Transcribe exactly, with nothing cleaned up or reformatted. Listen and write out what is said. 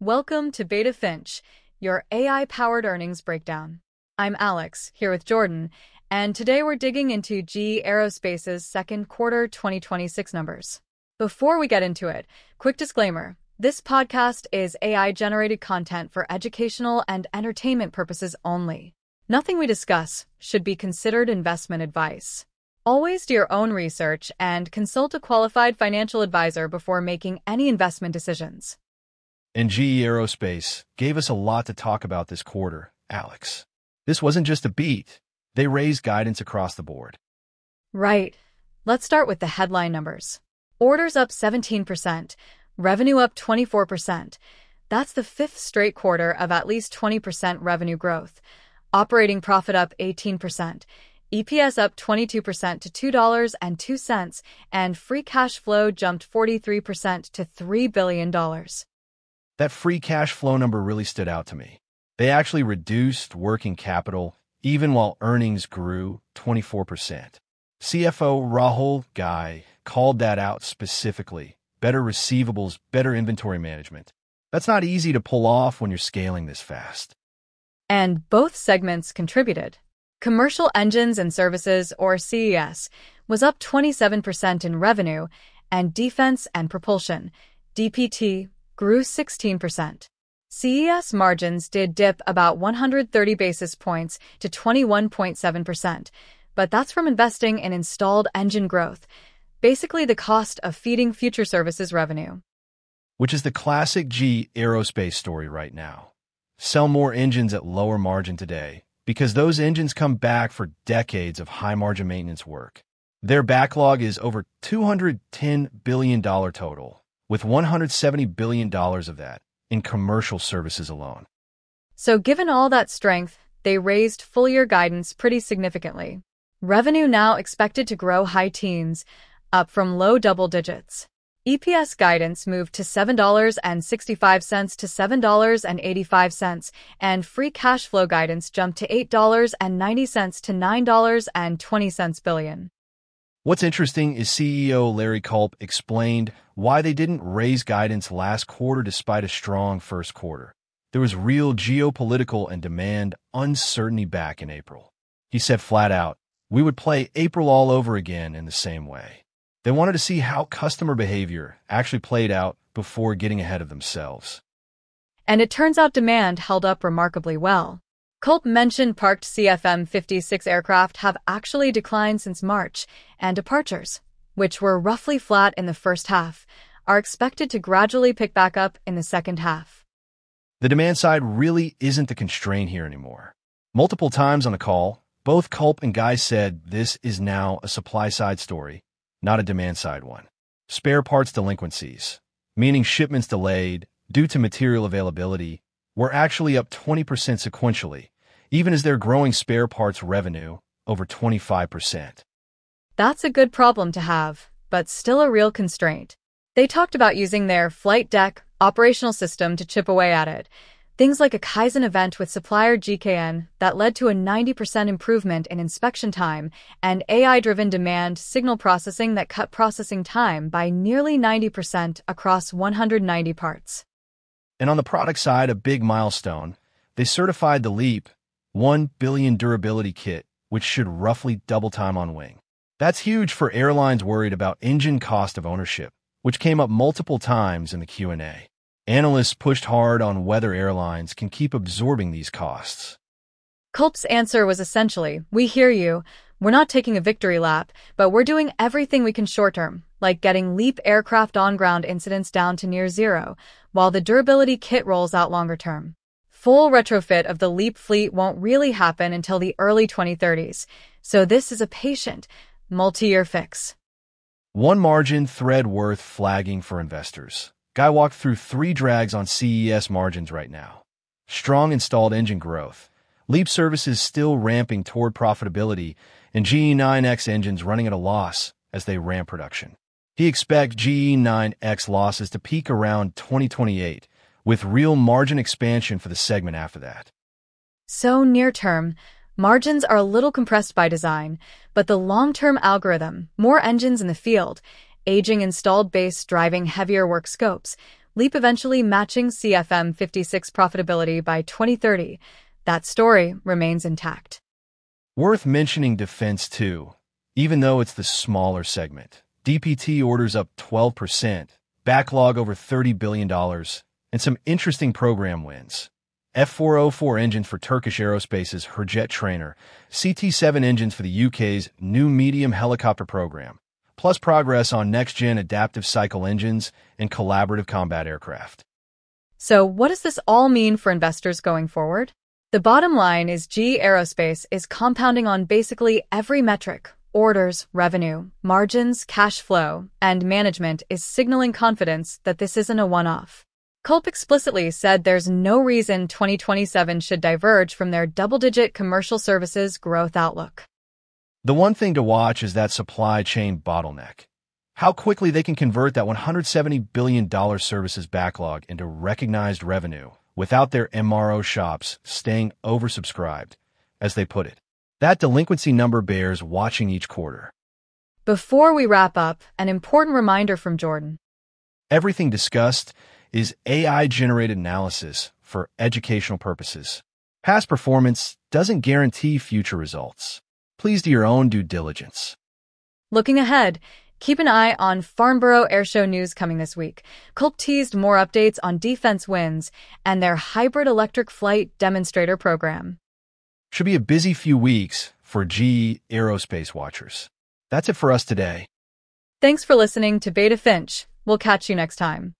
Welcome to Beta Finch, your A I-powered earnings breakdown. I'm Alex, here with Jordan, and today we're digging into G E Aerospace's second quarter twenty twenty-six numbers. Before we get into it, quick disclaimer. This podcast is A I-generated content for educational and entertainment purposes only. Nothing we discuss should be considered investment advice. Always do your own research and consult a qualified financial advisor before making any investment decisions. And G E Aerospace gave us a lot to talk about this quarter, Alex. This wasn't just a beat. They raised guidance across the board. Right. Let's start with the headline numbers. Orders up seventeen percent, revenue up twenty-four percent. That's the fifth straight quarter of at least twenty percent revenue growth. Operating profit up eighteen percent. E P S up twenty-two percent to two dollars and two cents, and free cash flow jumped forty-three percent to three billion dollars. That free cash flow number really stood out to me. They actually reduced working capital even while earnings grew twenty-four percent. C F O Rahul Ghai called that out specifically. Better receivables, better inventory management. That's not easy to pull off when you're scaling this fast. And both segments contributed. Commercial Engines and Services, or C E S, was up twenty-seven percent in revenue, and Defense and Propulsion, D P T, grew sixteen percent. C E S margins did dip about one hundred thirty basis points to twenty-one point seven percent, but that's from investing in installed engine growth, basically the cost of feeding future services revenue. Which is the classic G E Aerospace story right now. Sell more engines at lower margin today, because those engines come back for decades of high-margin maintenance work. Their backlog is over two hundred ten billion dollars total, with one hundred seventy billion dollars of that in commercial services alone. So given all that strength, they raised full-year guidance pretty significantly. Revenue now expected to grow high teens, up from low double digits. E P S guidance moved to seven dollars and sixty-five cents to seven dollars and eighty-five cents, and free cash flow guidance jumped to eight dollars and ninety cents to nine dollars and twenty cents billion. What's interesting is C E O Larry Culp explained why they didn't raise guidance last quarter despite a strong first quarter. There was real geopolitical and demand uncertainty back in April. He said flat out, we would play April all over again in the same way. They wanted to see how customer behavior actually played out before getting ahead of themselves. And it turns out demand held up remarkably well. Culp mentioned parked C F M fifty-six aircraft have actually declined since March, and departures, which were roughly flat in the first half, are expected to gradually pick back up in the second half. The demand side really isn't the constraint here anymore. Multiple times on the call, both Culp and Guy said this is now a supply-side story, not a demand-side one. Spare parts delinquencies, meaning shipments delayed due to material availability, were actually up twenty percent sequentially, even as they're growing spare parts revenue over twenty-five percent. That's a good problem to have, but still a real constraint. They talked about using their flight deck operational system to chip away at it. Things like a Kaizen event with supplier G K N that led to a ninety percent improvement in inspection time, and A I-driven demand signal processing that cut processing time by nearly ninety percent across one hundred ninety parts. And on the product side, a big milestone, they certified the LEAP one billion durability kit, which should roughly double time on wing. That's huge for airlines worried about engine cost of ownership, which came up multiple times in the Q and A. Analysts pushed hard on whether airlines can keep absorbing these costs. Culp's answer was essentially, we hear you, we're not taking a victory lap, but we're doing everything we can short-term, like getting LEAP aircraft on-ground incidents down to near zero, while the durability kit rolls out longer-term. Full retrofit of the LEAP fleet won't really happen until the early twenty thirties, so this is a patient, multi-year fix. One margin thread worth flagging for investors. Guy walked through three drags on C E S margins right now. Strong installed engine growth, LEAP services still ramping toward profitability, and G E nine X engines running at a loss as they ramp production. He expects G E nine X losses to peak around twenty twenty-eight, with real margin expansion for the segment after that. So near-term, margins are a little compressed by design, but the long-term algorithm, more engines in the field, aging installed base driving heavier work scopes, LEAP eventually matching C F M fifty-six profitability by twenty thirty. That story remains intact. Worth mentioning defense too, even though it's the smaller segment. D P T orders up twelve percent, backlog over thirty billion dollars, and some interesting program wins. F four oh four engines for Turkish Aerospace's Hürjet trainer, C T seven engines for the U K's new medium helicopter program, plus progress on next-gen adaptive cycle engines and collaborative combat aircraft. So what does this all mean for investors going forward? The bottom line is G E Aerospace is compounding on basically every metric. Orders, revenue, margins, cash flow, and management is signaling confidence that this isn't a one-off. Culp explicitly said there's no reason twenty twenty-seven should diverge from their double-digit commercial services growth outlook. The one thing to watch is that supply chain bottleneck. How quickly they can convert that one hundred seventy billion dollars services backlog into recognized revenue without their M R O shops staying oversubscribed, as they put it. That delinquency number bears watching each quarter. Before we wrap up, an important reminder from Jordan. Everything discussed is A I-generated analysis for educational purposes. Past performance doesn't guarantee future results. Please do your own due diligence. Looking ahead, keep an eye on Farnborough Airshow news coming this week. Culp teased more updates on defense wins and their hybrid electric flight demonstrator program. Should be a busy few weeks for G E Aerospace watchers. That's it for us today. Thanks for listening to Beta Finch. We'll catch you next time.